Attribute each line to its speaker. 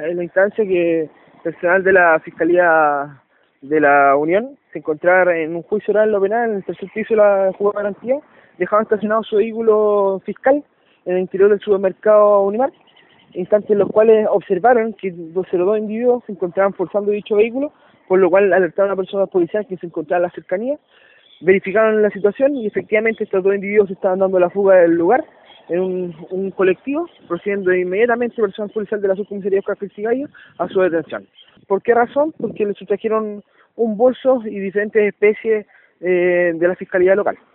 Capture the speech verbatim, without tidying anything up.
Speaker 1: en la instancia que personal de la Fiscalía de la Unión se encontraba en un juicio oral en lo penal en el tercer piso de la Juzgado de Garantía, dejaban estacionado su vehículo fiscal en el interior del supermercado Unimar, instantes en los cuales observaron que los dos individuos se encontraban forzando dicho vehículo, por lo cual alertaron a personas policiales que se encontraban en la cercanía, verificaron la situación y efectivamente estos dos individuos se estaban dando la fuga del lugar en un, un colectivo, procediendo inmediatamente personal policial de la subcomisaría Oscar Gallo a su detención. ¿Por qué razón? Porque le sustrajeron un bolso y diferentes especies eh, de la fiscalía local.